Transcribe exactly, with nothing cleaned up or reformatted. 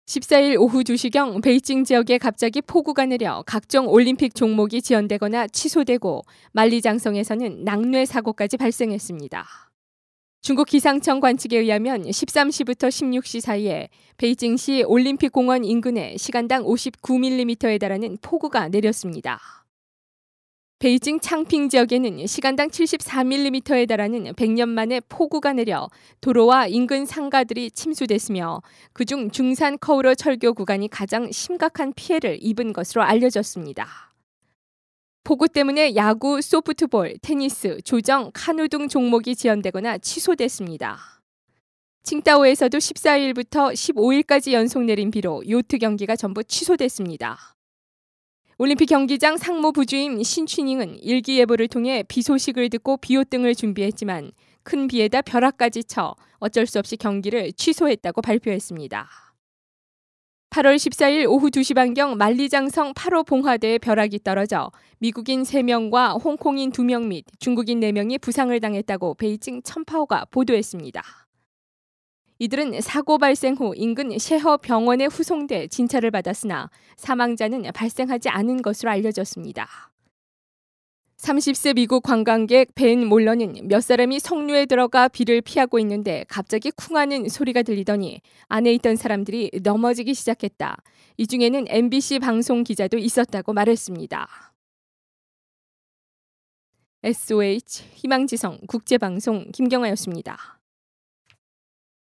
십사 일 오후 두 시경 베이징 지역에 갑자기 폭우가 내려 각종 올림픽 종목이 지연되거나 취소되고 만리장성에서는 낙뢰 사고까지 발생했습니다. 중국 기상청 관측에 의하면 십삼 시부터 십육 시 사이에 베이징시 올림픽 공원 인근에 시간당 오십구 밀리미터에 달하는 폭우가 내렸습니다. 베이징 창핑 지역에는 시간당 칠십사 밀리미터에 달하는 백 년 만에 폭우가 내려 도로와 인근 상가들이 침수됐으며 그중 중산 커우러 철교 구간이 가장 심각한 피해를 입은 것으로 알려졌습니다. 폭우 때문에 야구, 소프트볼, 테니스, 조정, 카누 등 종목이 지연되거나 취소됐습니다. 칭다오에서도 십사 일부터 십오 일까지 연속 내린 비로 요트 경기가 전부 취소됐습니다. 올림픽 경기장 상무 부주임 신취닝은 일기예보를 통해 비 소식을 듣고 비옷 등을 준비했지만 큰 비에다 벼락까지 쳐 어쩔 수 없이 경기를 취소했다고 발표했습니다. 팔월 십사 일 오후 두 시 반경 만리장성 팔 호 봉화대에 벼락이 떨어져 미국인 세 명과 홍콩인 두 명 및 중국인 네 명이 부상을 당했다고 베이징 천파오가 보도했습니다. 이들은 사고 발생 후 인근 셰허 병원에 후송돼 진찰을 받았으나 사망자는 발생하지 않은 것으로 알려졌습니다. 삼십 세 미국 관광객 벤 몰러는 몇 사람이 석류에 들어가 비를 피하고 있는데 갑자기 쿵하는 소리가 들리더니 안에 있던 사람들이 넘어지기 시작했다. 이 중에는 엠비씨 방송 기자도 있었다고 말했습니다. 에스오에이치 희망지성 국제방송 김경아였습니다.